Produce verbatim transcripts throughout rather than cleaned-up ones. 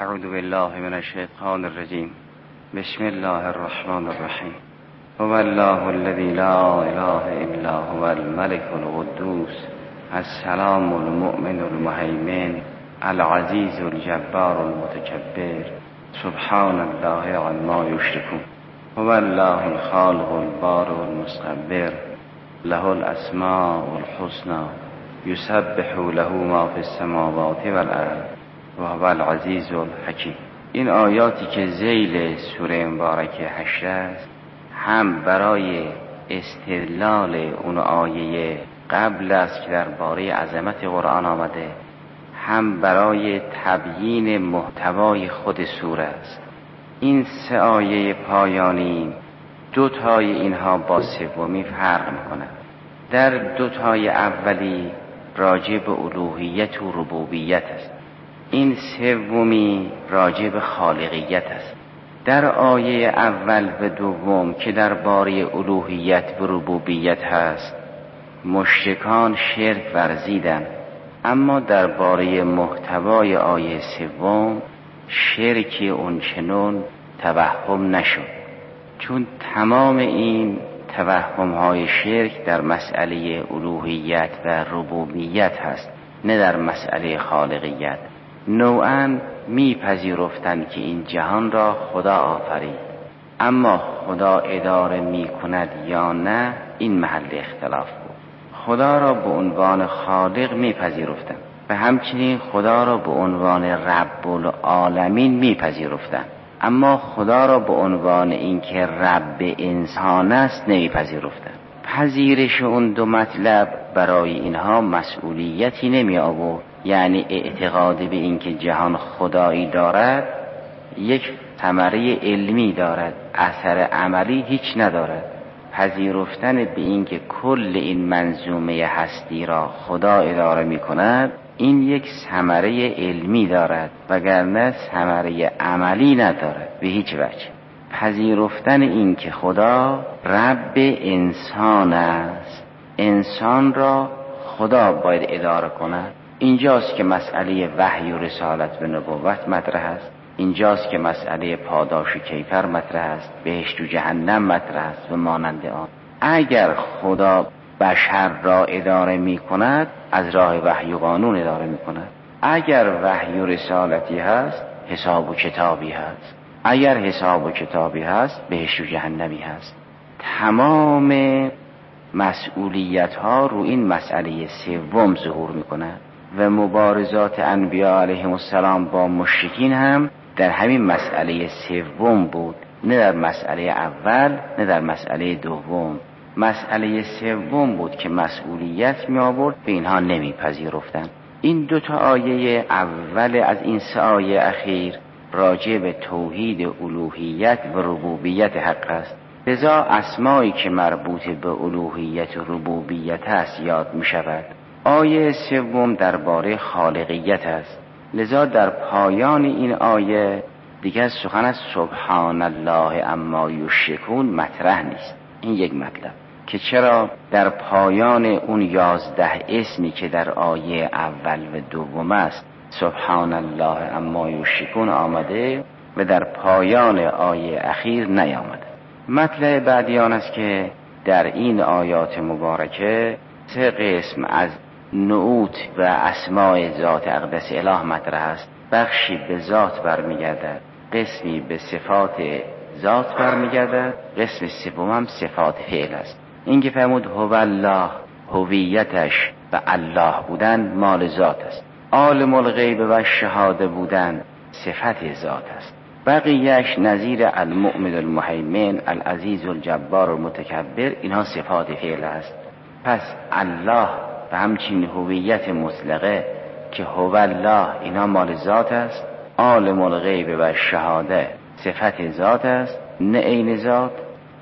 اعوذ بالله من الشیطان الرجیم. بسم الله الرحمن الرحیم. هو الله الذی لا اله الا هو الملك القدوس السلام المؤمن المهیمن العزیز الجبار المتکبر سبحان الله عما یشرکون. هو الله الخالق البارئ المصور له الاسماء الحسنى یسبح له ما فی السماوات والارض و هو العزیز الحکیم. این آیاتی که ذیل سوره مبارکه حشر است هم برای استدلال اون آیه قبل است که درباره عظمت قرآن آمده، هم برای تبیین محتوای خود سوره است. این سه آیه پایانی دو تای اینها با سومی فرق میکنند. در دو تای اولی راجع به الوهیت و ربوبیت است، این سومی راجع به خالقیت است. در آیه اول و دوم که درباره الوهیت و ربوبیت هست مشرکان شرک ورزیدند، اما درباره محتوای آیه سوم شرک اونچنان توهم نشد، چون تمام این توهم های شرک در مسئله الوهیت و ربوبیت هست، نه در مسئله خالقیت. نوعاً میپذیرفتند که این جهان را خدا آفرید، اما خدا اداره میکند یا نه این محل اختلاف بود. خدا را به عنوان خالق میپذیرفتند و همچنین خدا را به عنوان رب العالمین میپذیرفتند، اما خدا را به عنوان اینکه رب انسان است نمیپذیرفتند. پذیرش اون دو مطلب برای اینها مسئولیتی نمی آورد، یعنی اعتقاد به اینکه جهان خدایی دارد یک ثمره علمی دارد، اثر عملی هیچ ندارد. پذیرفتن به اینکه کل این منظومه هستی را خدا اداره می کند این یک ثمره علمی دارد، وگرنه ثمره عملی ندارد به هیچ وجه. پذیرفتن این که خدا رب انسان است، انسان را خدا باید اداره کند، اینجاست که مسئله وحی و رسالت و نبوت مطرح است، اینجاست که مسئله پاداش و کیفر مطرح است، بهشت و جهنم مطرح است و مانند آن. اگر خدا بشر را اداره می کند از راه وحی و قانون اداره می کند. اگر وحی و رسالتی هست حساب و کتابی هست، اگر حساب و کتابی هست بهشت و جهنمی هست. تمام مسئولیت ها رو این مسئله سوم ظهور می کند و مبارزات انبیاء علیهم السلام با مشرکین هم در همین مسئله سوم بود، نه در مسئله اول نه در مسئله دوم. مسئله سوم بود که مسئولیت می آورد، به اینها نمی پذیرفتند. این دو تا آیه اول از این سه آیه اخیر راجع به توحید الوهیت و ربوبیت حق است. لذا اسمایی که مربوط به الوهیت و ربوبیت است یاد می شود. آیه سوم درباره خالقیت است، لذا در پایان این آیه دیگر سخن از سبحان الله عما یشرکون مطرح نیست. این یک مطلب که چرا در پایان اون یازده اسمی که در آیه اول و دوم است سبحان الله عما یشرکون آمده و در پایان آیه اخیر نیامده. مطلب بعدی آن است که در این آیات مبارکه سه قسم از نعوت و اسماء ذات اقدس اله مطرح است. بخشی به ذات برمیگردد، قسمی به صفات ذات برمیگردد، قسم سوم هم صفات فعل است. این که فرمود هو الله، هویتش و الله بودن مال ذات است. عالم الغیب و شهاده بودن صفت ذات است. بقیهش نظیر المؤمن المهیمن العزیز الجبار المتکبر اینها صفات فعل است. پس الله و همچنین هویت مطلقه که هو الله اینا مال ذات است. عالم الغیب و شهاده صفت ذات است نه عین ذات.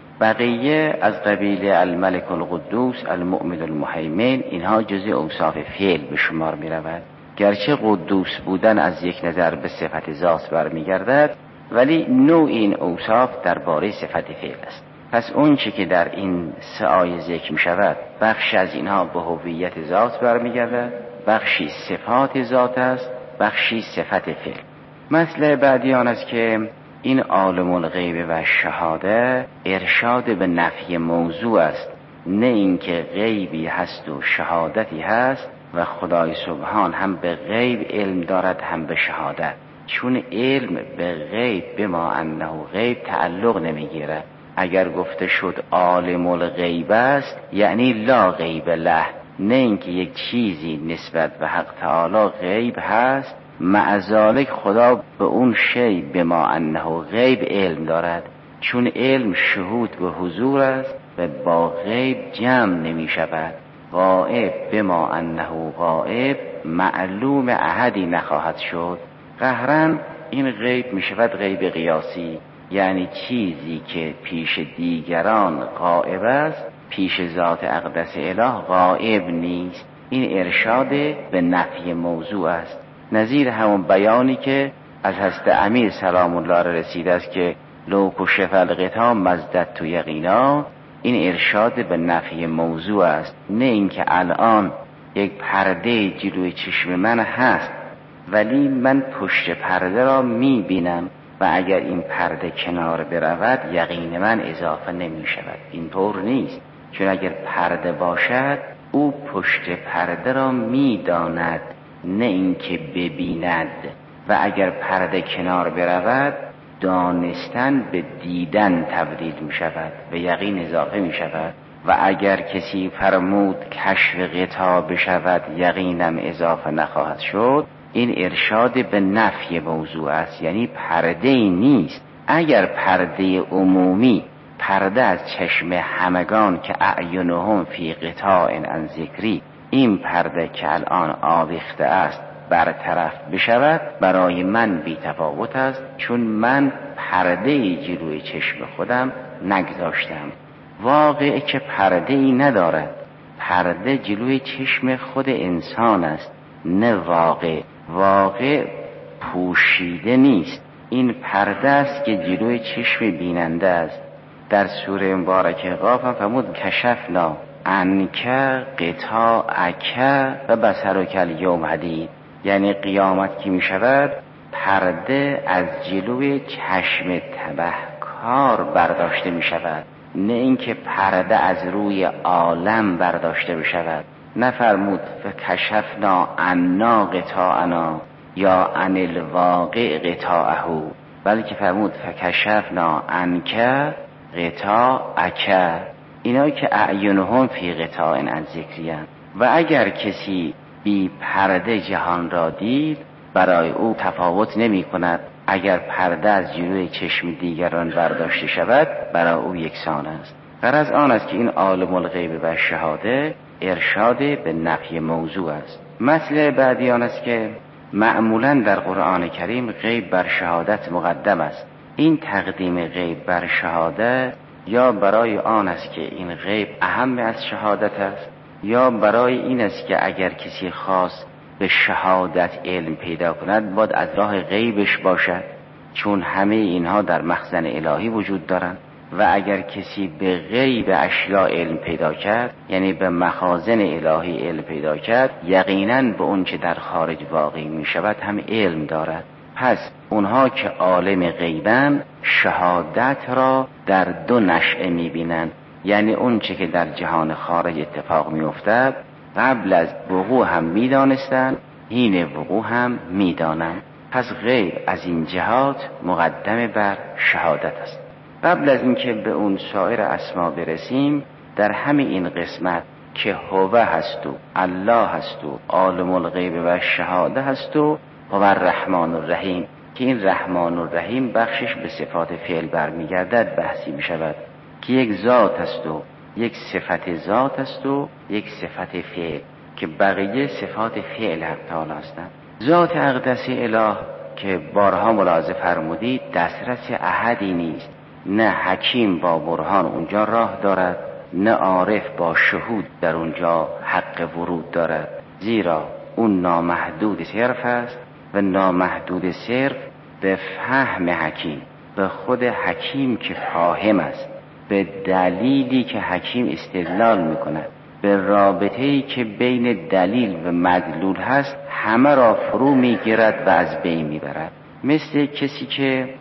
بقیه از قبیل الملک القدوس المؤمن المهیمن اینها جزء اوصاف فعل به شمار می رود. گرچه قدوس بودن از یک نظر به صفت ذات برمیگردد، ولی نوع این اوصاف درباره صفت فعل است. پس اون چی که در این سه آیه ذکر می شود بخش از اینها به هویت ذات برمیگردد، بخشی صفات ذات است، بخشی صفت فعل. مسئله بعدی آن است که این عالم الغیب و شهاده ارشاد به نفی موضوع است، نه اینکه غیبی هست و شهادتی هست و خدای سبحان هم به غیب علم دارد هم به شهادت، چون علم به غیب بما انه غیب تعلق نمیگیرد. اگر گفته شد عالم الغیب است یعنی لا غیب له، نه اینکه یک چیزی نسبت به حق تعالی غیب هست، مع ذالک خدا به اون شی بما انه غیب علم دارد، چون علم شهود و حضور است و با غیب جمع نمی شود. غائب بما انه غائب معلوم احدی نخواهد شد. قهرا این غیب می شود غیب قیاسی، یعنی چیزی که پیش دیگران غائب است پیش ذات اقدس اله غائب نیست. این ارشاد به نفی موضوع است، نظیر همون بیانی که از حضرت امیر سلام الله رسیده است که لو کشف الغطا مزدت تو یقینا. این ارشاد به نفی موضوع است، نه اینکه الان یک پرده جلوی چشم من هست ولی من پشت پرده را می بینم و اگر این پرده کنار برود یقین من اضافه نمی شود. این طور نیست، چون اگر پرده باشد او پشت پرده را می داند، نه اینکه ببیند، و اگر پرده کنار برود دانستن به دیدن تبدیل می شود و یقین اضافه می شود. و اگر کسی فرمود کشف غطا بشود یقینم اضافه نخواهد شد، این ارشاد به نفی موضوع است، یعنی پرده ای نیست. اگر پرده عمومی، پرده از چشم همگان که اعینهم فی غطاء عن ذکری، این پرده که الان آویخته است برطرف بشود، برای من بی تفاوت است، چون من پرده جلوی چشم خودم نگذاشتم. واقع که پرده ای ندارد، پرده جلوی چشم خود انسان است، نه واقع. واقع پوشیده نیست، این پرده است که جلوی چشم بیننده است. در سوره مبارکه قاف هم فرمود کشفنا عنک غطاءک و بصرک الیوم حدید، یعنی قیامت که می شود پرده از جلوی چشم تبهکار برداشته می شود، نه اینکه پرده از روی عالم برداشته می شود. نفرمود فکشفنا عنا غطاءنا یا عن الواقع غطاءه، بلکه فرمود فکشفنا عنک غطاءک، اینا که اعینهم فی غطاء عن ذکری. و اگر کسی بی پرده جهان را دید برای او تفاوت نمی کند، اگر پرده از جلوی چشم دیگران برداشته شود برای او یکسان است. غرض آن است که این عالم الغیب و شهاده ارشاد به نفی موضوع است. مسئله بعدی آن است که معمولا در قرآن کریم غیب بر شهادت مقدم است. این تقدیم غیب بر شهادت یا برای آن است که این غیب اهم از شهادت است، یا برای این است که اگر کسی خواست به شهادت علم پیدا کند باید از راه غیبش باشد، چون همه اینها در مخزن الهی وجود دارند. و اگر کسی به غیب اشیاء علم پیدا کرد، یعنی به مخازن الهی علم پیدا کرد، یقیناً به اون چه در خارج واقع می شود هم علم دارد. پس اونها که عالم غیبن شهادت را در دو نشأه می بینند، یعنی اون چه که در جهان خارج اتفاق می افتد قبل از وقوع هم می دانستند، حین وقوع هم می دانند. پس غیب از این جهات مقدم بر شهادت است. قبل از اینکه به اون سایر اسما برسیم، در همین این قسمت که هو هست و الله هست و عالم الغیب و شهاده هست و هو الرحمن الرحیم، که این رحمان الرحیم بخشش به صفات فعل برمیگردد بحثی می شود که یک ذات است و یک صفت ذات است و یک صفت فعل، که بقیه صفات فعل حق تعالی هستند. ذات اقدس اله که بارها ملاحظه فرمودید دسترس احدی نیست، نه حکیم با برهان اونجا راه دارد، نه عارف با شهود در اونجا حق ورود دارد، زیرا اون نامحدود صرف است و نامحدود صرف به فهم حکیم، به خود حکیم که فاهم است، به دلیلی که حکیم استدلال میکند، به رابطه‌ای که بین دلیل و مدلول هست همه را فرو میگیرد و از بین میبرد. مثل کسی که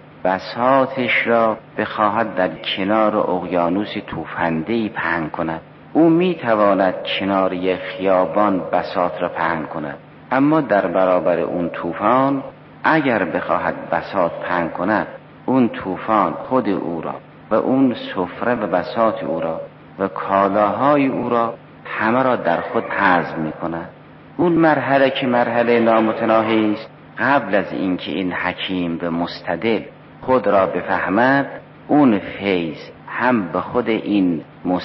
بساطش را بخواهد در کنار اقیانوس توفنده‌ای پهن کند. او میتواند کنار یک خیابان بساط را پهن کند، اما در برابر اون طوفان اگر بخواهد بساط پهن کند، اون طوفان خود او را و اون سفره و بساط او را و کالاهای او را همه را در خود هضم می کند. اون مرحله که مرحله نامتناهی است، قبل از اینکه این حکیم و مستدل خود را بفهمد، اون فیض هم به خود این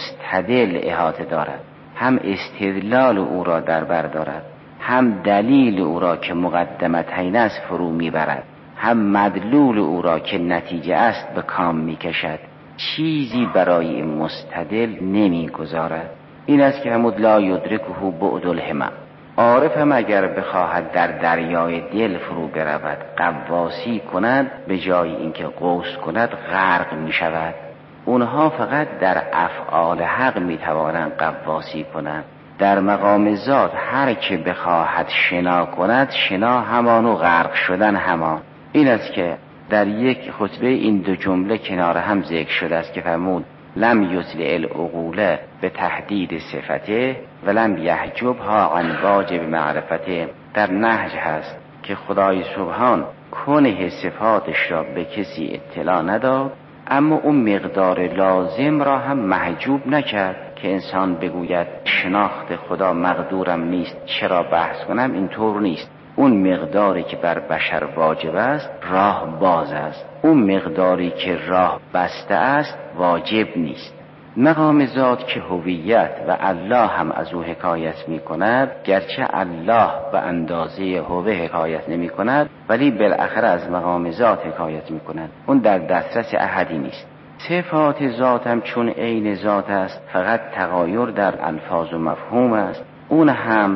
مستدل احاطه دارد، هم استدلال او را در بر دارد، هم دلیل او را که مقدمتین است فرو میبرد، هم مدلول او را که نتیجه است به کام میکشد. چیزی برای این مستدل نمیگذارد. این است که همود لا یدرکه بعد الهمم. عارف هم اگر بخواهد در دریای دل فرو برود، غواصی کند، به جای اینکه غوص کند غرق می شود. اونها فقط در افعال حق می توانند غواصی کنند. در مقام ذات هر که بخواهد شنا کند، شنا همان و غرق شدن همان. این است که در یک خطبه این دو جمله کنار هم ذکر شده است که فرمود لم یطلع العقول به تحدید صفته ولم یحجبها عن واجب معرفته. در نهج هست که خدای سبحان کنه صفاتش را به کسی اطلاع نداد، اما اون مقدار لازم را هم محجوب نکرد که انسان بگوید شناخت خدا مقدورم نیست، چرا بحث کنم. اینطور نیست. اون مقداری که بر بشر واجب است راه باز است، اون مقداری که راه بسته است واجب نیست. مقام ذات که هویت و الله هم از او حکایت می کند، گرچه الله به اندازه هوه حکایت نمی کند، ولی بالاخره از مقام ذات حکایت می کند. اون در دسترس احدی نیست. صفات ذات هم چون عین ذات است، فقط تغایر در الفاظ و مفهوم است. اون هم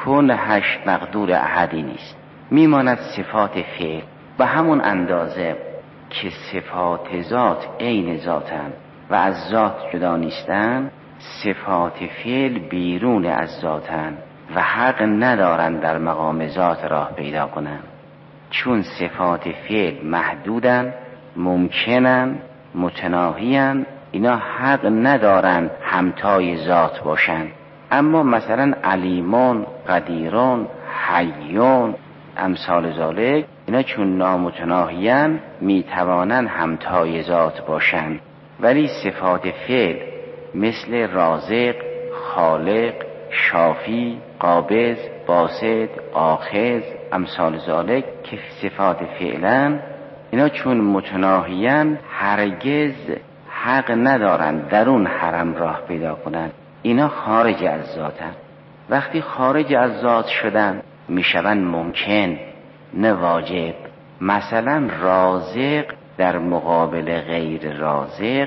کنهش مقدور احدی نیست. میماند صفات فعل به همون اندازه که صفات ذات عین ذاتند و از ذات جدا نیستند، صفات فعل بیرون از ذاتند و حق ندارند در مقام ذات راه پیدا کنند. چون صفات فعل محدودند، ممکنند، متناهیند، اینا حق ندارند همتای ذات باشند. اما مثلا علیمون، قدیرون، حیون، امثال ذالک، اینا چون نامتناهیان میتوانند همتای ذات باشند. ولی صفات فعل مثل رازق، خالق، شافی، قابض، باسط، آخذ، امثال ذالک که صفات فعلن، اینا چون متناهیان هرگز حق ندارند در اون حرم راه پیدا کنند. اینا خارج از ذاتن. وقتی خارج از ذات شدن میشوند ممکن نه واجب. مثلا رازق در مقابل غیر رازق،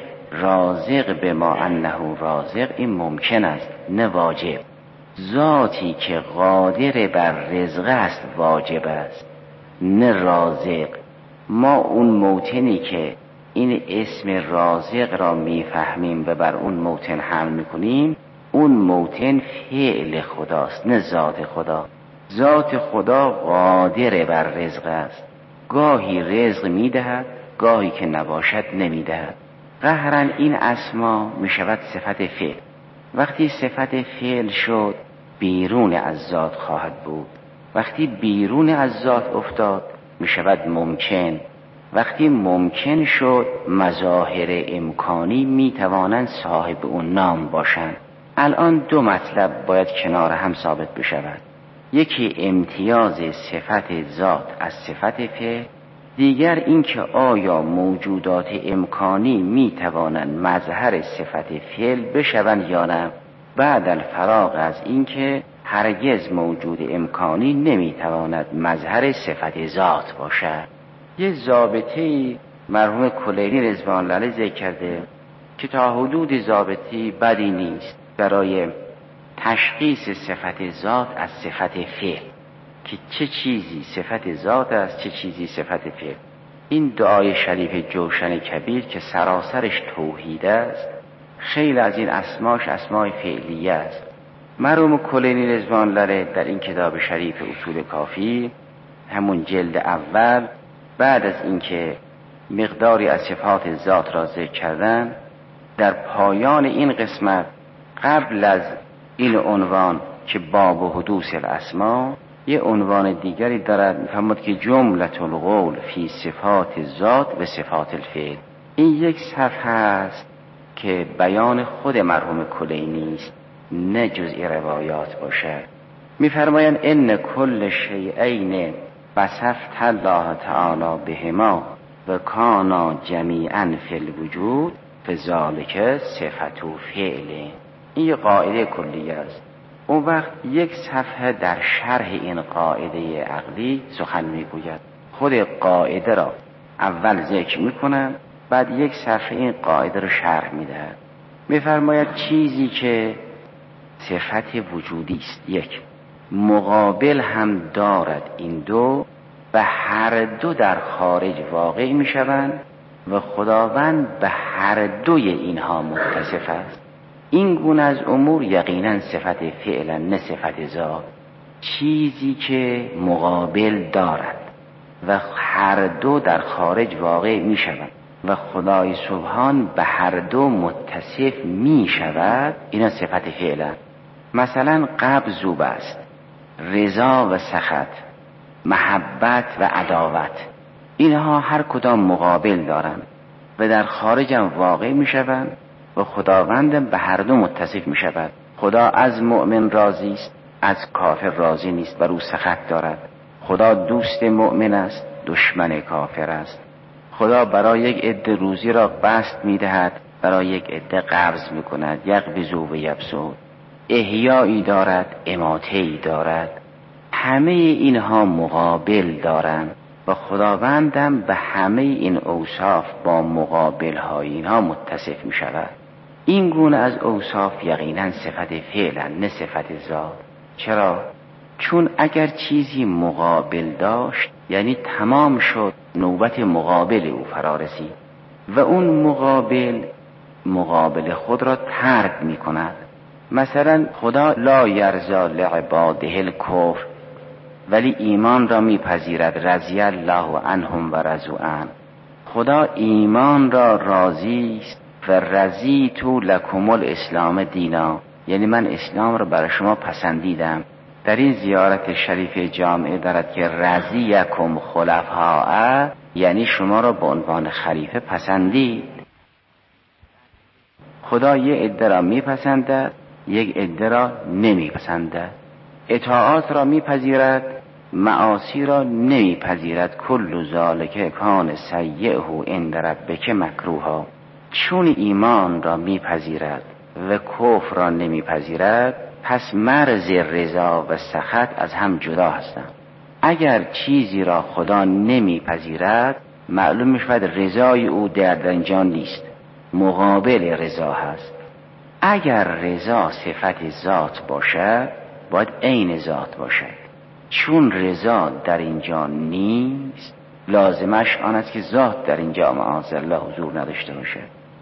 رازق به ما انه رازق، این ممکن است نه واجب. ذاتی که قادر بر رزق است واجب است نه رازق. ما اون موطنی که این اسم رازق را میفهمیم و بر اون موطن حمل میکنیم، اون موطن فعل خداست نه ذات خدا. ذات خدا قادر بر رزق است، گاهی رزق میدهد، گاهی که نباشد نمیدهد. قهرن این اسما میشود صفت فعل. وقتی صفت فعل شد بیرون از ذات خواهد بود. وقتی بیرون از ذات افتاد میشود ممکن. وقتی ممکن شد مظاهر امکانی میتوانند صاحب اون نام باشند. الان دو مطلب باید کنار هم ثابت بشود. یکی امتیاز صفت ذات از صفت فعل، دیگر اینکه آیا موجودات امکانی میتوانند مظهر صفت فعل بشوند یا نه، بعد الفراغ از اینکه هرگز موجود امکانی نمیتواند مظهر صفت ذات باشد. یه ضابطه‌ای مرحوم کلینی رضوان الله علیه ذکر کرده که تا حدود ضابطه‌ای بدی نیست برای تشخیص صفت ذات از صفت فعل، که چه چیزی صفت ذات است، چه چیزی صفت فعل. این دعای شریف جوشن کبیر که سراسرش توحید است، خیلی از این اسماش اسمای فعلیه است. مرحوم کلینی رضوان الله در این کتاب شریف اصول کافی، همون جلد اول، بعد از اینکه مقداری از صفات ذات را ذکر کردن، در پایان این قسمت قبل از این عنوان که باب و حدوث الاسما یه عنوان دیگری دارد، می‌فرماید که جملة القول فی صفات ذات و صفات الفعل. این یک صفحه است که بیان خود مرحوم کلینی است، نه جزئی روایات باشد. می‌فرمایند ان کل شیئین وصفت الله تعالی بهما و کانا جمیعا فی الوجود فذلک صفت و فعل. این یه قاعده کلیه است. اون وقت یک صفحه در شرح این قاعده عقلی سخن میگوید. خود قاعده را اول ذکر میکنن، بعد یک صفحه این قاعده را شرح میدهد. میفرماید چیزی که صفت وجودی است، یک مقابل هم دارد، این دو و هر دو در خارج واقع میشوند و خداوند به هر دوی اینها متصف است. این گونه از امور یقینا صفت فعلا نه صفت ذات. چیزی که مقابل دارد و هر دو در خارج واقع می شود و خدای سبحان به هر دو متصف می شود، اینا صفت فعلا. مثلا قبض و بسط، رضا و سخط، محبت و عداوت، اینها هر کدام مقابل دارند و در خارج هم واقع می شوند و خداوند به هر دو متصف می شود. خدا از مؤمن راضی است، از کافر راضی نیست، بر او سخط دارد. خدا دوست مؤمن است، دشمن کافر است. خدا برای یک عده روزی را بسط می دهد، برای یک عده قبض می کند، یقبضوا و یبسطوا. احیایی دارد، اماته‌ای دارد. همه اینها مقابل دارند و خداوندم به همه این اوصاف با مقابل های اینها متصف می شود. این گونه از اوصاف یقینا صفت فعلا نه صفت ذات. چرا؟ چون اگر چیزی مقابل داشت یعنی تمام شد، نوبت مقابل او فرا رسید و اون مقابل مقابل خود را ترک می کند. مثلا خدا لا یرضی لعباده الکفر، ولی ایمان را میپذیرد، رضی الله عنهم و رضوا عنه. خدا ایمان را راضی است و رضیت لکم الاسلام دینا، یعنی من اسلام را برای شما پسندیدم. در این زیارت شریف جامعه دارد که رضیکم خلفاء، یعنی شما را به عنوان خلیفه پسندید. خدا یک عده را میپسندد، یک عده را نمیپسندد. اطاعات را میپذیرد، معاصی را نمیپذیرد. کل ذالک کان سیئه عند ربک مکروها. چون ایمان را میپذیرد و کفر را نمیپذیرد، پس مرز رضا و سخط از هم جدا هستند. اگر چیزی را خدا نمیپذیرد، معلوم میشود رضای او در اینجا نیست، مقابل رضا هست. اگر رضا صفت ذات باشد، باید عین ذات باشد. چون رضا در اینجا نیست، لازمش آن است که ذات در اینجا معاذالله حضور نداشته باشد.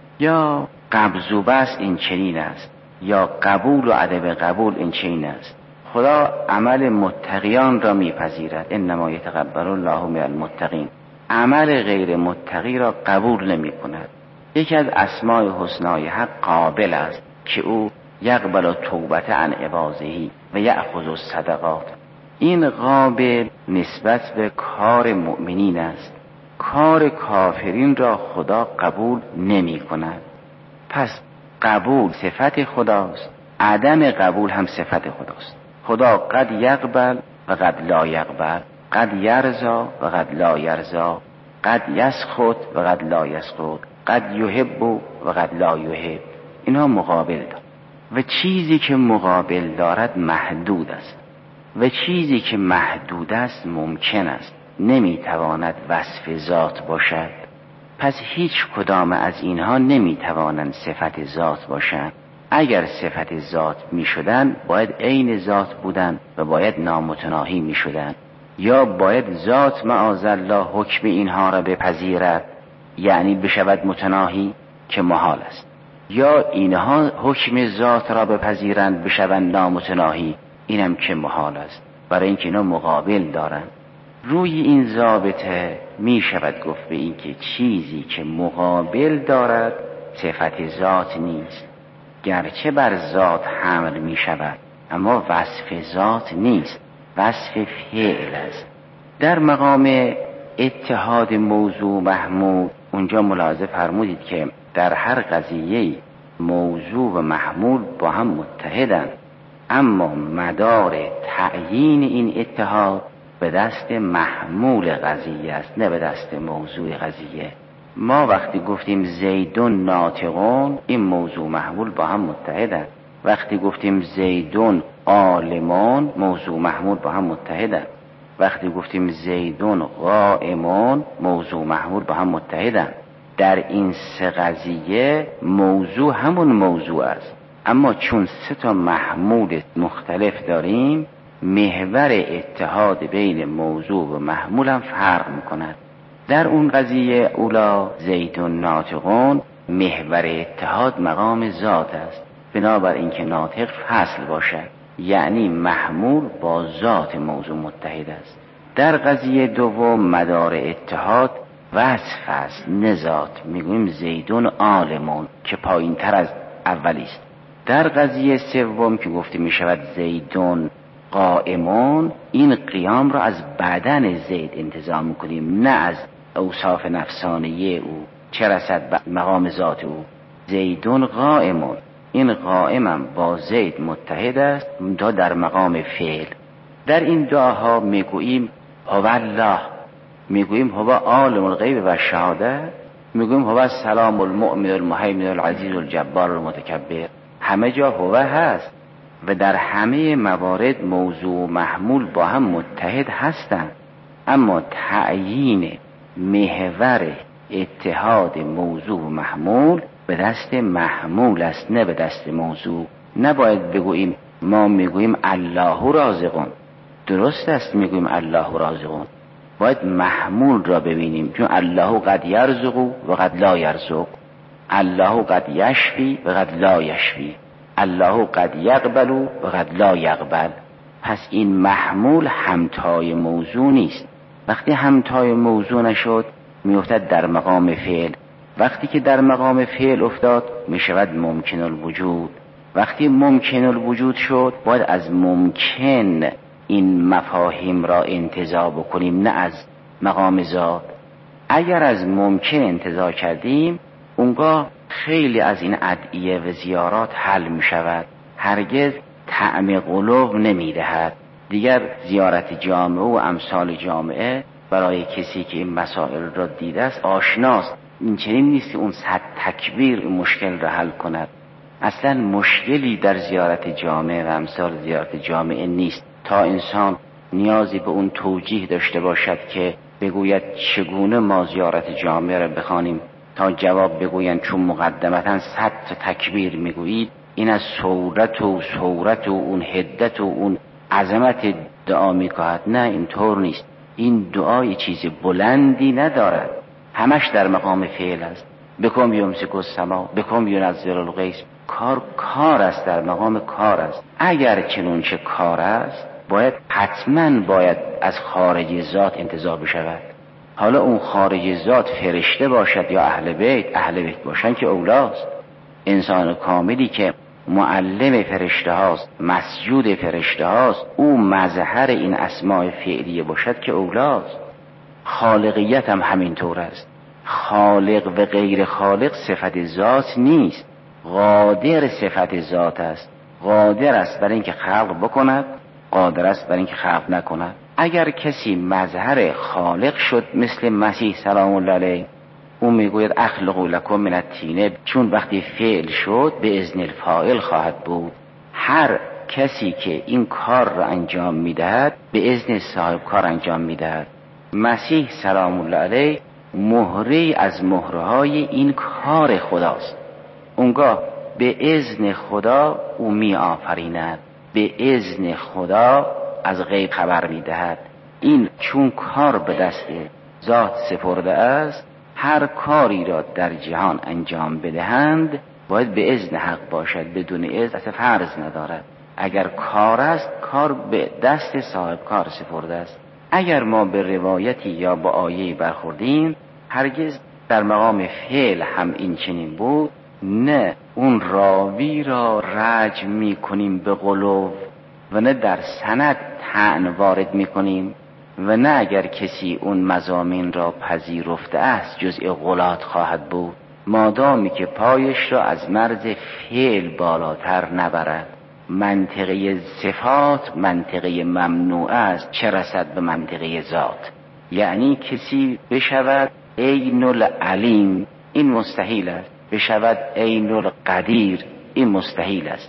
یا قبض و بسط این چنین است، یا قبول و عدم قبول این چنین است. خدا عمل متقیان را میپذیرد، انما یتقبل الله من المتقین. عمل غیر متقی را قبول نمی کند. یکی از اسماء حسنای حق قابل است که او یقبل توبت عن عوازهی و یأخذ الصدقات. این قابل نسبت به کار مؤمنین است. کار کافرین را خدا قبول نمی کند. پس قبول صفت خداست، عدم قبول هم صفت خداست. خدا قد یقبل و قد لا یقبل، قد یرضا و قد لا یرضا، قد یسخط و قد لا یسخط، قد یحب و قد لا یحب. اینها مقابل دارد و چیزی که مقابل دارد محدود است و چیزی که محدود است ممکن است، نمیتواند وصف ذات باشد. پس هیچ کدام از اینها نمیتوانند صفت ذات باشند. اگر صفت ذات میشدن باید عین ذات بودن و باید نامتناهی میشدن، یا باید ذات معاذالله حکم اینها را بپذیرد یعنی بشود متناهی که محال است، یا اینها حکم ذات را بپذیرند بشوند نامتناهی، اینم که محال است، برای اینکه اینا مقابل دارند. روی این ضابطه می شود گفت به این که چیزی که مقابل دارد صفت ذات نیست، گرچه بر ذات حمل می شود اما وصف ذات نیست، وصف فعل است. در مقام اتحاد موضوع محمول اونجا ملاحظه فرمودید که در هر قضیه موضوع و محمول با هم متحدند، اما مدار تعیین این اتحاد به دست محمول قضیه است نه به دست موضوع قضیه. ما وقتی گفتیم زیدون ناطقون، این موضوع محمول با هم متحدند. وقتی گفتیم زیدون عالمون، موضوع محمول با هم متحدند. وقتی گفتیم زیدون قائمون، موضوع محمول با هم متحدند. در این سه قضیه موضوع همون موضوع است، اما چون سه تا محمول مختلف داریم، محور اتحاد بین موضوع و محمول هم فرق میکند. در اون قضیه اولا زیدون ناطقون، محور اتحاد مقام ذات است، بنابر اینکه ناطق فصل باشد، یعنی محمول با ذات موضوع متحد است. در قضیه دوم مدار اتحاد وصف است نه ذات، میگوییم زیدون عالمون که پایین تر از اولی است. در قضیه سوم که گفته می شود زیدون قائمون، این قیام را از بدن زید انتزاع میکنیم نه از اوصاف نفسانیه او، چه رسد به مقام ذات او. زیدون قائمون، این قائمم با زید متحد است تا در مقام فعل. در این دعاها میگوییم هو الله، میگوییم هو عالم الغیب و شهاده، میگوییم هو السلام المؤمن المهیمن العزیز الجبار المتکبر. همه جا هو هست و در همه موارد موضوع و محمول با هم متحد هستند، اما تعیین محور اتحاد موضوع و محمول به دست محمول است نه به دست موضوع. نباید بگوییم ما میگوییم الله رازقون، درست است میگوییم الله رازقون، باید محمول را ببینیم، چون الله قد یرزق و قد لا یرزق، الله قد یشفی و قد لا یشفی، الله قد یقبل و قد لا یقبل. پس این محمول همتای موضوع نیست. وقتی همتای موضوع نشد میافتد در مقام فعل، وقتی که در مقام فعل افتاد میشود ممکن الوجود. وقتی ممکن الوجود شد باید از ممکن این مفاهیم را انتزاع بکنیم نه از مقام ذات. اگر از ممکن انتزاع کردیم اونگاه خیلی از این ادعیه و زیارات حل می شود، هرگز طعم قلوب نمی دهد. دیگر زیارت جامعه و امثال جامعه برای کسی که این مسائل را دیده است آشناست. این چنین نیست که اون صد تکبیر مشکل را حل کند. اصلا مشکلی در زیارت جامعه و امثال زیارت جامعه نیست تا انسان نیازی به اون توجیه داشته باشد که بگوید چگونه ما زیارت جامعه را بخوانیم، تا جواب بگویند چون مقدمتا صد تکبیر میگویید این از صورت و صورت و اون حدت و اون عظمت دعا میکند. نه، اینطور نیست. این دعای چیز بلندی ندارد، همش در مقام فعل است. بکن یمسک السما، بکن ینزل الغیث. کار کار است، در مقام کار است. اگر چنون چه کار است باید حتما باید از خارج ذات انتزاع بشود. حالا اون خارج ذات فرشته باشد یا اهل بیت، اهل بیت باشن که اولاست. انسان کاملی که معلم فرشته هاست، مسجود فرشته هاست، او مظهر این اسماء فعلیه باشد که اولاست. خالقیت هم همینطور است. خالق و غیر خالق صفت ذات نیست، قادر صفت ذات است. قادر است برای اینکه خلق بکند، قادر است برای اینکه خلق نکند. اگر کسی مظهر خالق شد مثل مسیح سلام الله علیه، او میگوید اخلق لکم من الطین، چون وقتی فعل شد به اذن الفاعل خواهد بود. هر کسی که این کار را انجام میدهد به اذن صاحب کار انجام میدهد. مسیح سلام الله علیه مهره از مهرهای این کار خداست. اونگاه به اذن خدا او می آفریند، به اذن خدا از غیب خبر می دهد. این چون کار به دست ذات سپرده است، هر کاری را در جهان انجام بدهند باید به اذن حق باشد، بدون اذن اصلا فرض ندارد. اگر کار است، کار به دست صاحب کار سپرده است. اگر ما به روایتی یا با آیه‌ای برخوردیم هرگز در مقام فعل هم این چنین بود، نه اون راوی را رجم می کنیم به غلو و نه در سند طعن وارد می کنیم و نه اگر کسی اون مضامین را پذیرفته است جزء غلات خواهد بود، مادامی که پایش را از مرز فعل بالاتر نبرد. منطقه صفات منطقه ممنوع است، چه رسد به منطقه ذات. یعنی کسی بشود عین العلیم، این مستحیل است. بشود عین القدیر، این مستحیل است.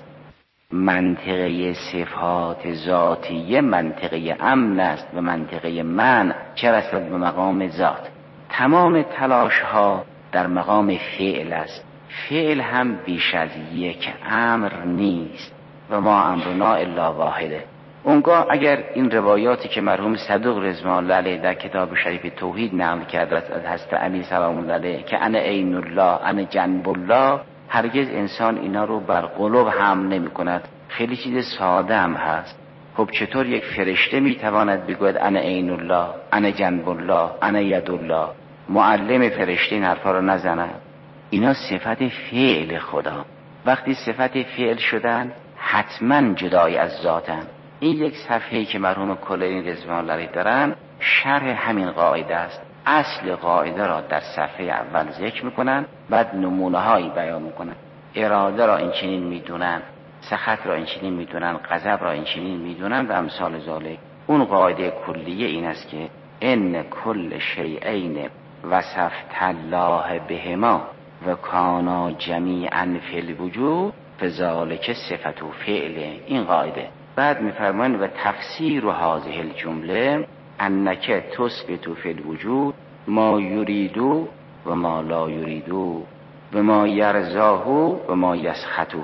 منطقه صفات ذاتیه منطقه امن است و منطقه منع چه رسد به مقام ذات. تمام تلاش ها در مقام فعل است. فعل هم بیش از یک امر نیست و ما امرنا الا واحده. اونگاه اگر این روایاتی که مرحوم صدوق رضوان الله علیه در کتاب شریف توحید نقل کرده از حضرت علی سلام الله علیه که انا عین الله انا جنب الله، هرگز انسان اینا رو بر قلوب هم نمی کند. خیلی چیز ساده هم هست. خب چطور یک فرشته میتواند بگوید انا عین الله انا جنب الله انا ید الله؟ معلم فرشته این حرفا رو نزند. اینا صفت فعل خدا. وقتی صفت فعل شدن حتما جدای از ذاتن. این یک صفحه‌ای که مرحوم کلینی رضوان الله علیه دارن شرح همین قاعده است. اصل قاعده را در صفحه اول ذکر میکنن، بعد نمونه هایی بیان میکنن. اراده را این چنین میدونن، سخط را این چنین میدونن، غضب را این چنین میدونن و امثال ذالک. اون قاعده کلیه این است که ان کل شیئین وصفت الله بهما و کانا جمیعا فی الوجود فذلک صفت و فعل. این قاعده. بعد میفرمایند و تفسیر هذه الجمله انک تثبت فی الوجود ما یریدو و ما لا یریدو و ما یرضاه و ما یسخطه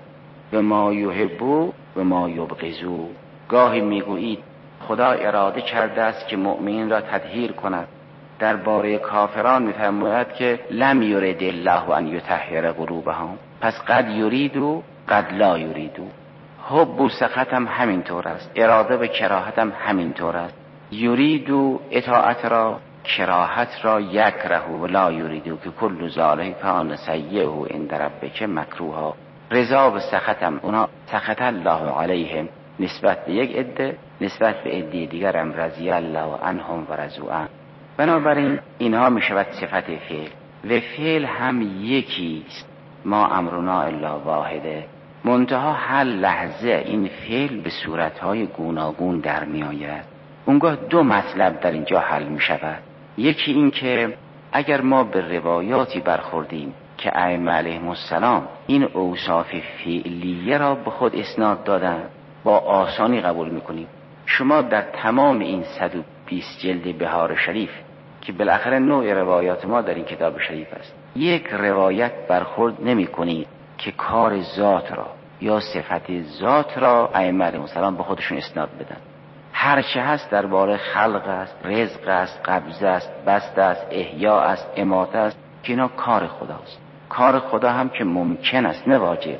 و ما یحبو و ما یبغضو. گاهی میگویید خدا اراده کرده است که مؤمنین را تطهیر کند. درباره کافران میفرماید که لم یرد الله ان یطهر قلوبهم، پس قد یریدو قد لا یریدو. حب و سخط هم همینطور است، اراده و کراهت هم همینطور است. یریدو اطاعت را، کراهت را یکره و لا یریدو که کل ذالک کان سیئه عند ربک مکروها. رضا و سخط هم اونا سخط الله علیهم نسبت به یک عده، نسبت به عده دیگر هم رضی الله عنهم و رضوا عنه. بنابراین اینها می شود صفت فعل و فعل هم یکیست. ما امرنا الا واحده. منتها هر لحظه این فعل به صورتهای گوناگون در می آید. اونگاه دو مطلب در اینجا حل می شود. یکی این که اگر ما به روایاتی برخوردیم که ائمه علیهم السلام این اوصاف فعلیه را به خود اسناد دادن، با آسانی قبول میکنیم. شما در تمام این صد و بیست جلد بهار شریف که بالاخره نوع روایات ما در این کتاب شریف است، یک روایت برخورد نمی کنید که کار ذات را یا صفت ذات را ائمه علیهم السلام به خودشون اسناد بدن. هر چه هست درباره خلق است، رزق است، قبض است، بسط است، احیا است، اماته است، که اینا کار خداست. کار خدا هم که ممکن است نه واجب.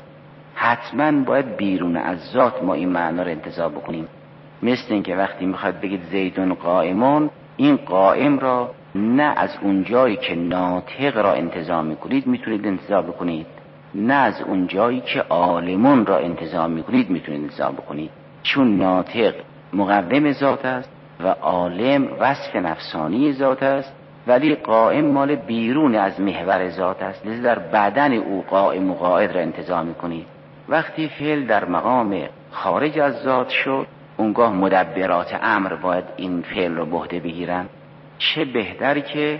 حتما باید بیرون از ذات ما این معنا را انتزاع بکنیم. مثل این که وقتی میخواد بگید زیدون قائمون، این قائم را نه از اون جایی که ناطق را انتزاع میکنید میتونید انتزاع بکنید، نه از اون جایی که عالمون را انتزاع میکنید میتونید انتزاع بکنید. چون ناطق مقوم ذات است و عالم وصف نفسانی ذات است، ولی قائم مال بیرون از محور ذات است، لذا در بدن او قائم و قاعد را انتزاع میکنید. وقتی فعل در مقام خارج از ذات شد، اونگاه مدبرات امر باید این فعل رو به عهده بگیرن. چه بهتر که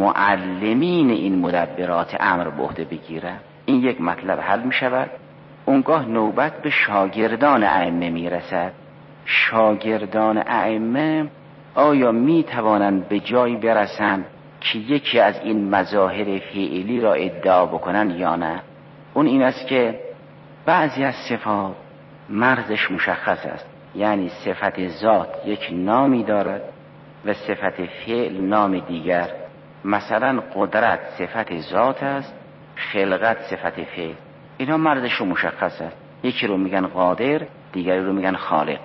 معلمین این مدبرات امر به عهده بگیرن. این یک مطلب حل می شود. اونگاه نوبت به شاگردان ائمه می رسد. شاگردان ائمه آیا می توانند به جایی برسند که یکی از این مظاهر فعلی را ادعا بکنن یا نه؟ اون این است که بعضی از صفات مرزش مشخص است، یعنی صفت ذات یک نامی دارد و صفت فعل نام دیگر. مثلا قدرت صفت ذات است، خلقت صفت فعل. اینا مرزش مشخص است. یکی رو میگن قادر، دیگری رو میگن خالق.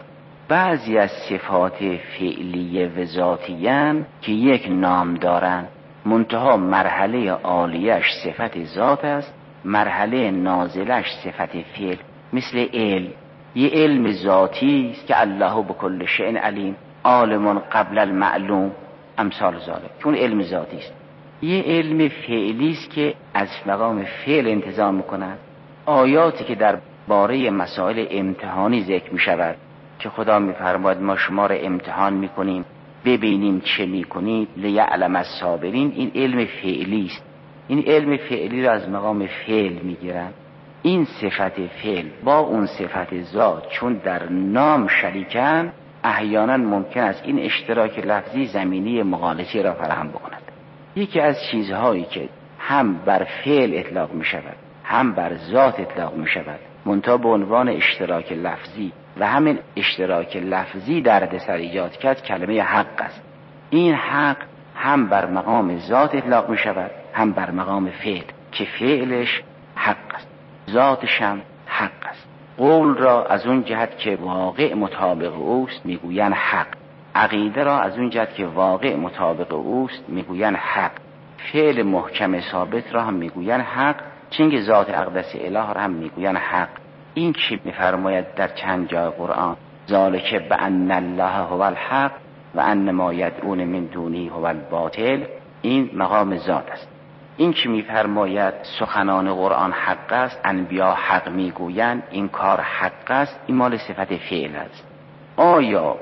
بعضی از صفات فعلیه و ذاتیان که یک نام دارن، منتها مرحله عالیش صفت ذات است، مرحله نازلش صفت فعل. مثل علم، یه علم ذاتی است که الله بكل شیء علیم، عالم قبل المعلوم، امثال ذالک، چون علم ذاتی است. یه علم فعلی است که از مقام فعل انتظام میکند. آیاتی که در باره مسائل امتحانی ذکر می شود که خدا می فرماید ما شما را امتحان می کنیم ببینیم چه می کنید لیعلم الصابرین، این علم فعلی است. این علم فعلی را از مقام فعل می گیرن. این صفت فعل با اون صفت ذات چون در نام شریکن، احیانا ممکن است این اشتراک لفظی زمینه مغالطه را فراهم بکند. یکی از چیزهایی که هم بر فعل اطلاق می شود هم بر ذات اطلاق می شود منتها به عنوان اشتراک لفظی و همین اشتراک لفظی دردسر ایجاد کرد، کلمه حق است. این حق هم بر مقام ذات اطلاق می شود هم بر مقام فعل که فعلش حق است، ذاتش هم حق است. قول را از اون جهت که واقع مطابق اوست میگوین حق، عقیده را از اون جهت که واقع مطابق اوست میگوین حق، فعل محکم ثابت را هم میگوین حق، چنگ ذات اقدس اله را هم میگوین حق. این که میفرماید در چند جای قرآن ذالک بأن الله هو الحق و ان ما یدعون من دونه هو الباطل، این مقام ذات است. این که میفرماید سخنان قرآن حق است، انبیا حق میگویند، این کار حق است، این مال صفت فعل است. آیا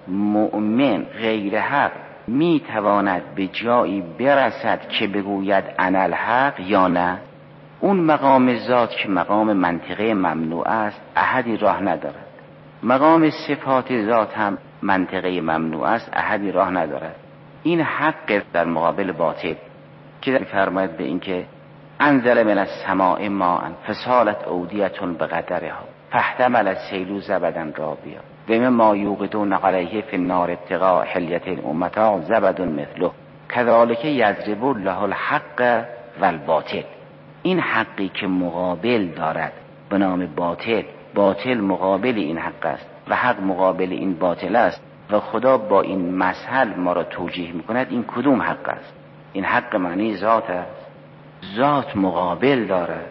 مؤمن غیر حق میتواند به جایی برسد که بگوید انا الحق یا نه؟ اون مقام ذات که مقام منطقه ممنوع است احدی راه ندارد. مقام صفات ذات هم منطقه ممنوع است، احدی راه ندارد. این حق در مقابل باطل که فرماید به این که انزل من السماء ماء فسالت اودیة بقدرها فاحتمل السیل زبدا رابیا و مما یوقدون علیه فی النار ابتغاء حلیة و متاع زبد مثله کذالک یضرب الله الحق و الباطل. این حقی که مقابل دارد به نام باطل، باطل مقابل این حق است و حق مقابل این باطل است و خدا با این مسئله ما را توجیه میکند. این کدوم حق است؟ این حق معنی ذات است. ذات مقابل دارد،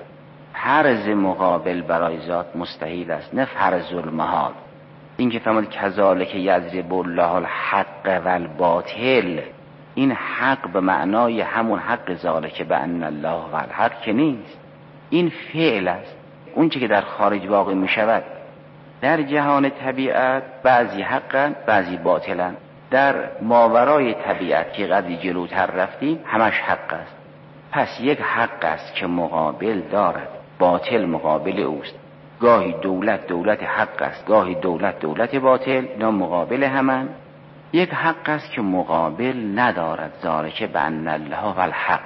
فرض مقابل برای ذات مستحیل است، نه فرض المحال. این که فرمود کذالک یضرب الله الحق و الباطل، این حق به معنای همون حق ذالک بأن الله و الحق که نیست، این فعل است. اون چی که در خارج واقع می شود در جهان طبیعت، بعضی حقن بعضی باطلن. در ماورای طبیعت که قدری جلوتر رفتیم همش حق است. پس یک حق است که مقابل دارد، باطل مقابل اوست. گاهی دولت دولت حق است، گاهی دولت دولت باطل، اینا مقابل همن. یک حق است که مقابل ندارد، ذالک بأن الله و الحق.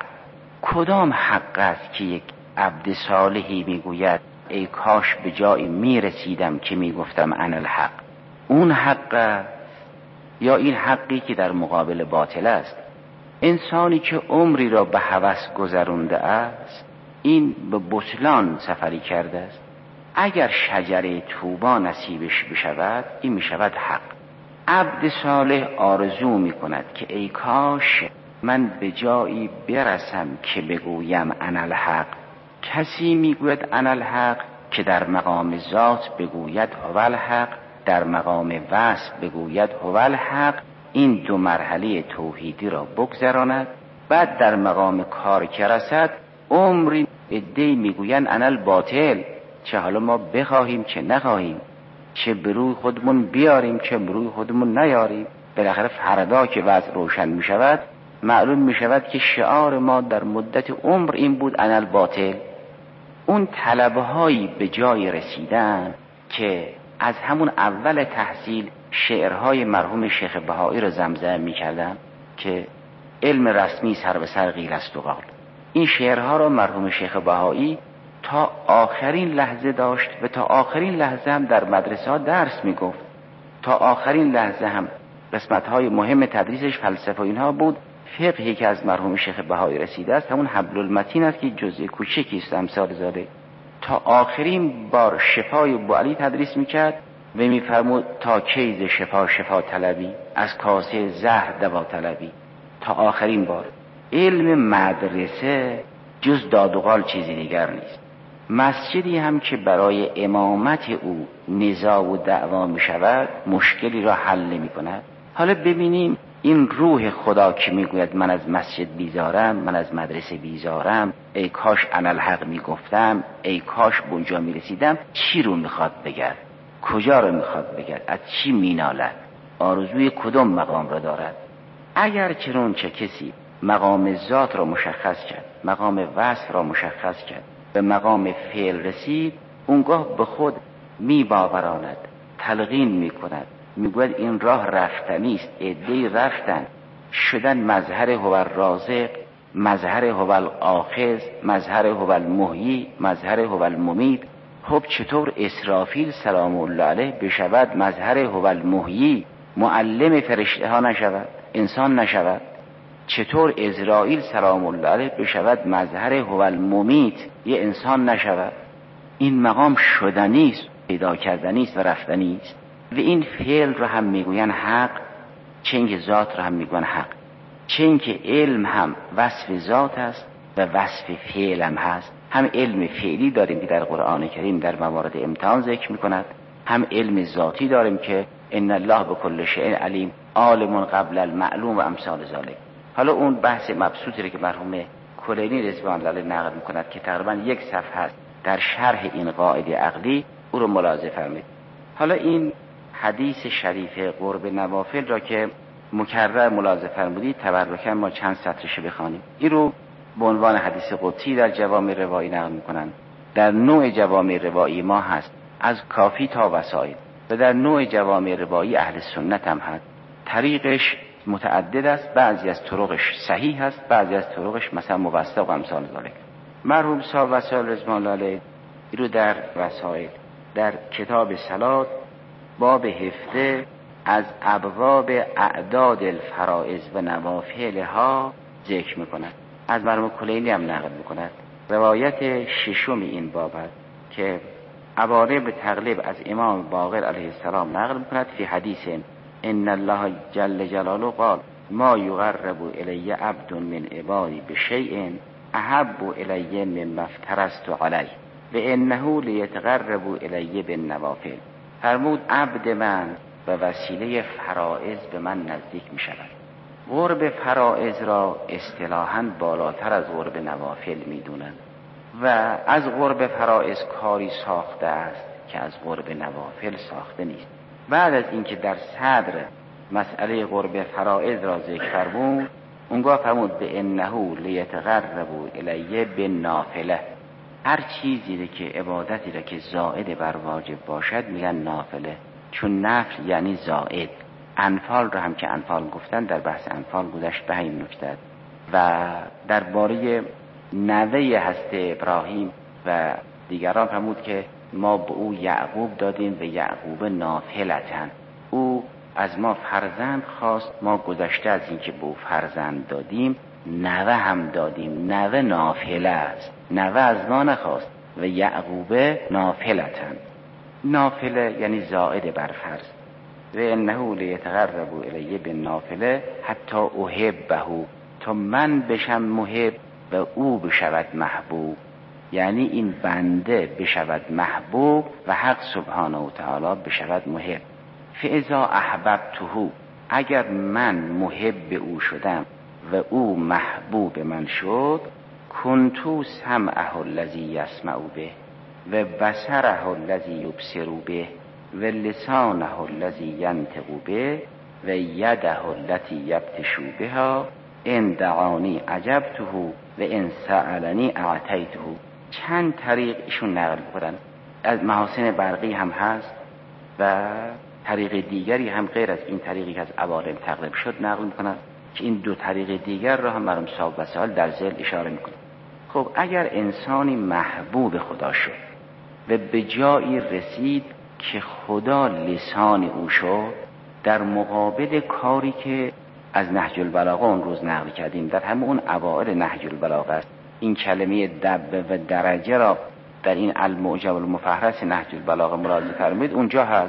کدام حق است که یک عبد صالحی میگوید ای کاش به جایی میرسیدم که میگفتم انا الحق؟ اون حق است یا این حقی که در مقابل باطل است؟ انسانی که عمری را به هوس گذرونده است، این به بطلان سفری کرده است. اگر شجره طوبا نصیبش بشود، این میشود حق. عبد صالح آرزو میکند که ای کاش من به جایی برسم که بگویم انا الحق. کسی میگوید انا الحق که در مقام ذات بگوید هو الحق، در مقام وصف بگوید هو الحق، این دو مرحله توحیدی را بگذراند. بعد در مقام کار که رسد، عمری عده‌ای میگویند انا الباطل، چه حالا ما بخواهیم چه نخواهیم، چه بروی خودمون بیاریم چه بروی خودمون نیاریم، بالاخره فردا که وضع روشن می شود معلوم می شود که شعار ما در مدت عمر این بود انا الباطل. اون طلبهایی به جای رسیدن که از همون اول تحصیل شعرهای مرحوم شیخ بهایی را زمزمه می کردن که علم رسمی سر به سر قیل است و قال. این شعرها را مرحوم شیخ بهایی تا آخرین لحظه داشت و تا آخرین لحظه هم در مدرسه ها درس می گفت. تا آخرین لحظه هم قسمت های مهم تدریسش فلسفه اینها بود. فقهی که از مرحوم شیخ بهایی رسیده است همون حبل المتین است که جزء کوچکی است امثال زاده. تا آخرین بار شفای ابو علی تدریس میکرد و میفرمود تا کی ز شفا شفا طلبی، از کاسه زهر دوا طلبی، تا آخرین بار. علم مدرسه جز داد و قال چیزی دیگر نیست. مسجدی هم که برای امامت او نزاع و دعوا می شود مشکلی را حل نمی کند. حالا ببینیم این روح خدا که می گوید من از مسجد بیزارم، من از مدرسه بیزارم، ای کاش انالحق می گفتم، ای کاش بونجا می رسیدم، چی رو می خواد بگرد؟ کجا رو می خواد بگرد؟ از چی می نالد؟ آرزوی کدام مقام را دارد؟ اگر چنانچه کسی مقام ذات را مشخص کرد، مقام وصف را مشخص کرد، به مقام فعل رسید، اونگاه به خود می باوراند، تلقین می کند، می گوید این راه رفتنی است. عده‌ای رفتن شدن مظهر هو الرازق، مظهر هو الآخذ، مظهر هو المحیی، مظهر هو الممیت. خب چطور اسرافیل سلام الله علیه بشود مظهر هو المحیی، معلم فرشته ها نشود، انسان نشود؟ چطور عزرائیل سلام الله علیه بشود مظهر هو الممیت، یه انسان نشود؟ این مقام شدنی است، پیدا کردنی است و رفتنی است. و این فعل را هم میگوین حق، چنگ ذات را هم میگوین حق. چنگ که علم هم وصف ذات است و وصف فعل هم هست. هم علم فعلی داریم که در قرآن کریم در موارد امتحان ذکر میکند، هم علم ذاتی داریم که ان الله بكل شیء علیم، عالم قبل المعلوم و امثال ذلک. حالا اون بحث مبسوطی رو که مرحوم کلینی رضوان الله علیه نقل میکند که تقریبا یک صفحه است در شرح این قاعده عقلی، او رو ملاحظه فرمایید. حالا این حدیث شریف قرب نوافل را که مکرر ملاحظه فرمودید، تبرکاً ما چند سطرش بخوانیم. این رو به عنوان حدیث قدسی در جوامع روایی نقل میکنند. در نوع جوامع روایی ما هست از کافی تا وسائل، و در نوع جوامع روایی اهل سنت هم هست. طریقش متعدد است، بعضی از طرقش صحیح است، بعضی از طرقش مثلا موثق و امثال ذلک. مرحوم صاحب وسائل رضوان الله علیه رو در وسائل در کتاب صلات باب هفده از ابواب اعداد الفرائض و نوافلها ذکر میکند. از مرحوم کلینی هم نقل میکند. روایت ششم این باب است که اباره به تقلیب از امام باقر علیه السلام نقل میکند فی حدیث ان الله جل جلاله قال ما یقرب الی عبد من عبادی بشیء احب الی مما افترضت علیه و انه لیتقرب الی بالنوافل. فرمود عبد من و وسیله فرائض به من نزدیک می شود. قرب فرائض را اصطلاحاً بالاتر از قرب نوافل می دونند و از قرب فرائض کاری ساخته است که از قرب نوافل ساخته نیست. بعد از اینکه در صدر مسئله قرب فرائض را ذکر فرمود، اونگاه فرمود به انه لیتقرب الیه بالنافله. هر چیزی که عبادتی را که زائد بر واجب باشد میگن نافله، چون نفل یعنی زائد. انفال را هم که انفال گفتن در بحث انفال گذشت به این نکته. و درباره نوه هست ابراهیم و دیگران فرمود که ما به او یعقوب دادیم و یعقوب نافلتن، او از ما فرزند خواست، ما گذشته از این که به او فرزند دادیم نوه هم دادیم. نوه نافله است، نوه از ما نخواست و یعقوب نافلتن. نافله یعنی زائد بر فرض. و انه لیتقرب الیه بالنافله حتی احبه، تا من بشم محب و او بشود محبوب. یعنی این بنده بشود محبوب و حق سبحانه و تعالی بشود محب. فاذا احببته، اگر من محب او شدم و او محبوب من شد، کنتو سمعه الذی یسمع به و بصره الذی یبصر به و لسانه الذی ینطق به و یده التي یبطش بها ان دعانی اجبته و ان سألنی اعطیته. چند طریق ایشون نقل کردن. از محاسن برقی هم هست و طریق دیگری هم غیر از این طریقی که از عوالم تقریب شد نقل میکنن که این دو طریق دیگر را هم مرحوم صاحب وسائل در ذیل اشاره میکنه. خب اگر انسانی محبوب خدا شد و به جایی رسید که خدا لسان او شد، در مقابل کاری که از نهج البلاغه اون روز نقل کردیم، در همه اون اوائل نهج البلاغه است، این کلمه دبه و درجه را در این المعجم المفهرس نهج البلاغه ملاحظه فرمایید، اونجا هست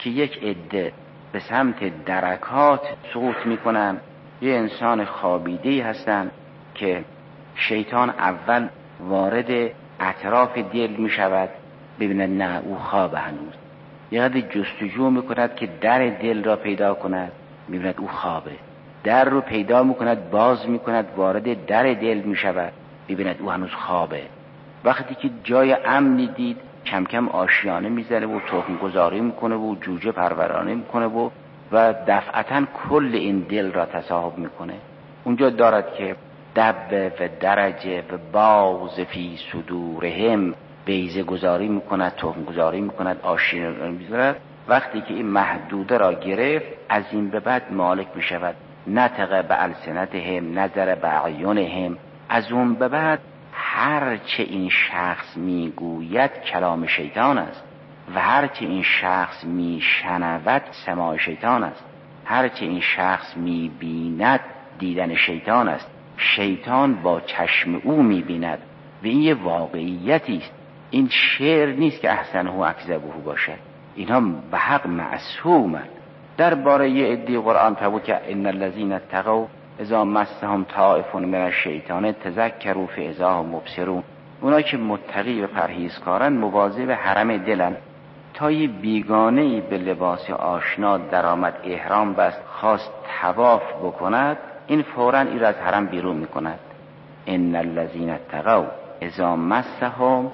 که یک عده به سمت درکات سقوط میکنن. یه انسان خوابیده هستن که شیطان اول وارد اطراف دل میشود، ببیند نه او خواب هنوز، یاد جستجو میکند که در دل را پیدا کند، میبیند او خوابه، در رو پیدا میکند باز میکند وارد در دل میشود، ببیند او هنوز خوابه. وقتی که جای امنی دید کم کم آشیانه میزنه و تخم گذاری میکنه و جوجه پرورانه میکنه و و دفعتا کل این دل را تصاحب میکنه. اونجا دارد که دب و درجه و باز فی صدورهم، بیضه گذاری میکند، تخم گذاری میکند، آشیانه میذارد. وقتی که این محدوده را گرفت از این به بعد مالک میشود. نطق به السنتهم، نظر به اعینهم، از اون به بعد هر چه این شخص میگوید کلام شیطان است و هر چه این شخص میشنود سماع شیطان است، هر چه این شخص میبیند دیدن شیطان است. شیطان با چشم او میبیند و این یه واقعیتی است. این شعر نیست که احسنه و اکذبه باشه، اینها به حق معصومند. درباره یه عده قرآن فرمود که ان الذین اتقوا اذا مسهم طائف من الشیطان تذکروا فاذا هم مبصرون. اونا که متقی و پرهیزکارن مواظب حرم دلن. تا یه بیگانه‌ای به لباس آشنا درآمد، احرام بست، خواست طواف بکند، این فوراً این را از حرم بیرون میکند. ان الذین اتقوا اذا مسهم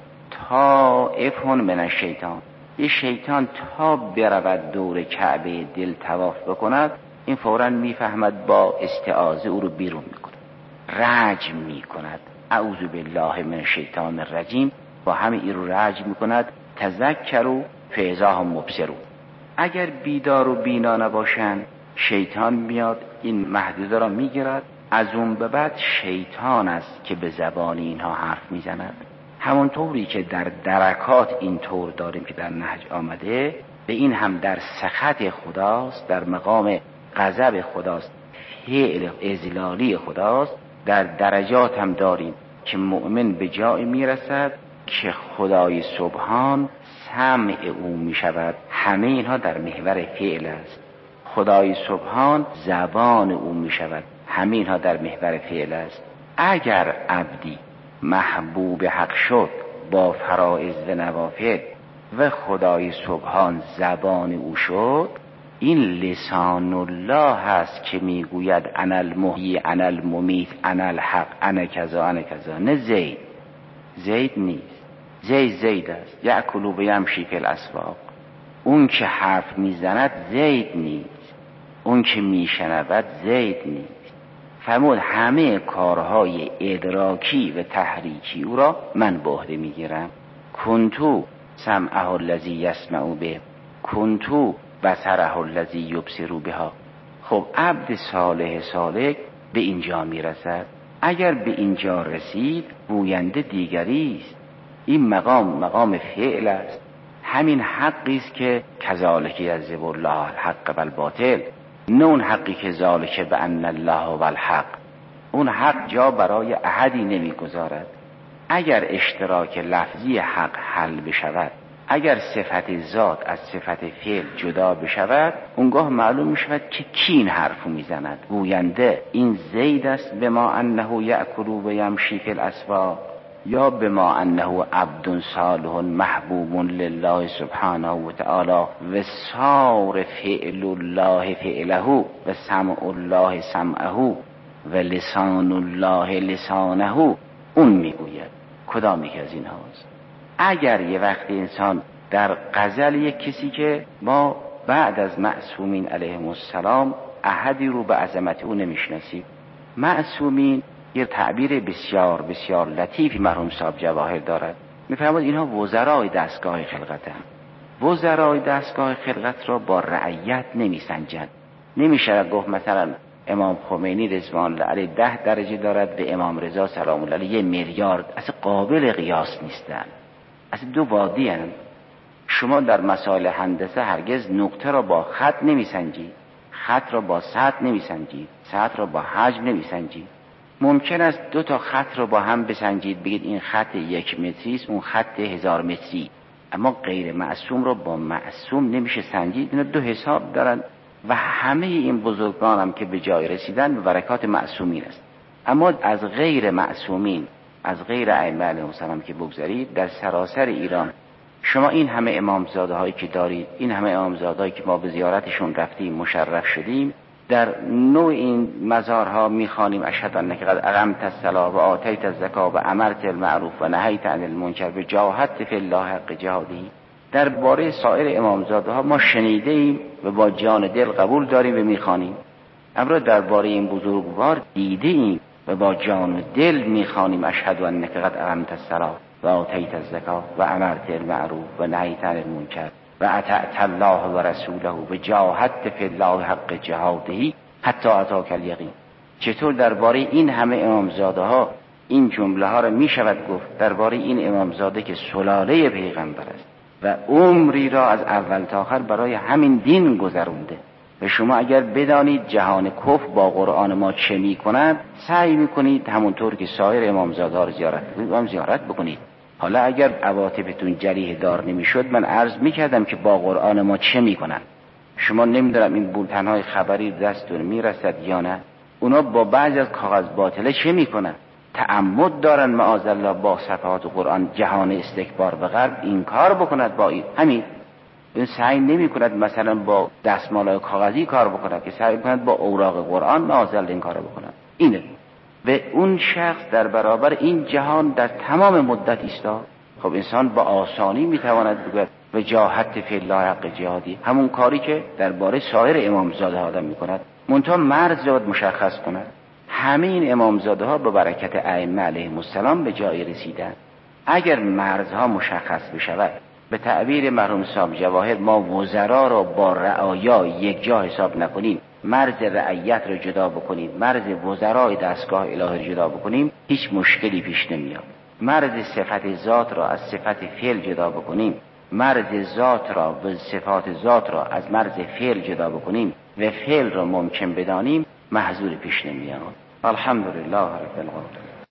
طائف من الشیطان. یه شیطان تا برود دور کعبه دل طواف بکند، این فوراً میفهمد با استعاذه او رو بیرون میکند، رجم میکند. اعوذ بالله من الشیطان الرجیم، با همه این رو رجم میکند. تذکروا فاذا هم مبصرون. اگر بیدار و بینا نباشند شیطان میاد این محدوده را میگیرد. از اون به بعد شیطان است که به زبان اینها حرف میزند. همونطوری که در درکات اینطور داریم که در نهج آمده، به این هم در سخط خداست، در مقام غضب خداست، فعل اذلالی خداست. در درجات هم داریم که مؤمن به جای میرسد که خدای سبحان سمع او میشود. همه اینها در محور فعل است. خدای سبحان زبان او میشود. همه اینها در محور فعل است. اگر عبدی محبوب حق شد با فرائض و نوافل و خدای سبحان زبان او شد، این لسان الله هست که میگوید انا المحیی انا الممیت انا الحق انا کذا انا کذا. نه زید، زید نیست. زید زید است، یأکل و یمشی فی الاسواق. اون که حرف میزند زید نیست، اون که میشنود زید نیست. فرمود همه کارهای ادراکی و تحریکی او را من به عهده میگیرم. کنتو سمعه الذی یسمع به، کنتو بصره الذی یبصر بها. خب عبد صالح صالح به اینجا میرسد. اگر به اینجا رسید گوینده دیگری است. این مقام مقام فعل است. همین حقی است که کذالک یضرب الله الحق والباطل، نه اون حقی که ذالک بان الله و الحق. اون حق جا برای احدی نمیگذارد. اگر اشتراک لفظی حق حل بشود، اگر صفت ذات از صفت فعل جدا بشود، اونگاه معلوم میشود که کی این حرفو میزند. گوینده این زید است بما انه یأکل و یمشی فی الاسواق، یا بما انه عبد صالح محبوب لله سبحانه و تعالی و صار فعل الله فعله و سمع الله سمعه و لسان الله لسانه. اون میگوید. کدام یک از این هاست؟ اگر یه وقت انسان در غزل یک کسی که ما بعد از معصومین علیهم السلام احدی رو به عظمت او نمیشناسیم، معصومین یه تعبیر بسیار بسیار لطیفی مرحوم صاحب جواهر دارد. میفرماد اینها وزرای دستگاه خلقتند. وزرای دستگاه خلقت را با رعیت نمیسنجند. نمیشه گفت مثلا امام خمینی رضوان الله علیه ده درجه دارد به امام رضا سلام الله علیه یه میلیارد. اصلا قابل قیاس نیستن، اصلا دو وادی هستند. شما در مسائل هندسه هرگز نقطه را با خط نمیسنجید، خط را با سطح نمیسنجید، سطح را با حجم نمیسنجید. ممکن است دو تا خط را با هم بسنجید، بگید این خط یک متری است، اون خط هزار متری. اما غیر معصوم رو با معصوم نمیشه سنجید. اینا دو حساب دارن و همه این بزرگان هم که به جای رسیدن به برکات معصومین است. اما از غیر معصومین، از غیر ائمه علیهم السلام که بگذارید، در سراسر ایران شما این همه امامزاده هایی که دارید، این همه امامزاده هایی که ما به زیارتشون رفتیم مشرف شدیم، در نوع این مزارها میخوانیم اشهد انک قد اقمت الصلاة و آتیت الزکاة و امرت بالمعروف و نهیت عن المنکر و جاهدت فی الله حق جهاده. درباره سایر امامزاده ها ما شنیده ایم و با جان دل قبول داریم و میخوانیم، اما درباره این بزرگوار دیده ایم و با جان و دل میخوانیم اشهد انک قد اقمت الصلاة و آتیت الزکاة و امرت بالمعروف و نهیت عن المنکر و اطعت الله و رسوله و جاهدت فی الله حق جهاده حتی اتاک الیقین. چطور درباره این همه امامزاده ها این جمله ها را می شود گفت؟ درباره این امامزاده که سلاله پیغمبر است و عمری را از اول تا آخر برای همین دین گذرونده. و شما اگر بدانید جهان کفر با قرآن ما چه می کند، سعی می کنید همونطور که سایر امامزاده ها را زیارت بکنید هم زیارت بکنید. حالا اگر عواطفتون جریح دار نمی شد، من عرض می کردم که با قرآن ما چه می کنن. شما نمیدونم این بولتنهای خبری دستتون می رسد یا نه، اونا با بعضی از کاغذ باطله چه می کنن؟ تعمد دارن معاذالله با صفحات قرآن جهان استکبار به غرب این کار بکند. با این همین این سعی نمی کند مثلا با دستمالای کاغذی کار بکند، که سعی کند با اوراق قرآن معاذالله این کار بکند. اینه به اون شخص در برابر این جهان در تمام مدت ایستاد. خب انسان با آسانی میتواند بگوید و جاهدت فی الله حق جهادی، همون کاری که درباره سایر امامزاده ها آدم میکند، منتها مرز را مشخص کند. همه این امامزاده ها به برکت ائمه علیهم السلام به جای رسیدند. اگر مرزها مشخص بشود، به تعبیر مرحوم صاحب جواهر، ما وزرا را با رعایا یک جا حساب نکنیم، مرز رعیت را جدا بکنید، مرز وزرای دستگاه الهی جدا بکنیم، هیچ مشکلی پیش نمیاد. مرز صفت ذات را از صفت فعل جدا بکنیم، مرز ذات را و صفات ذات را از مرز فعل جدا بکنیم و فعل را ممکن بدانیم، محظور پیش نمیاد. الحمدلله رب العالمین.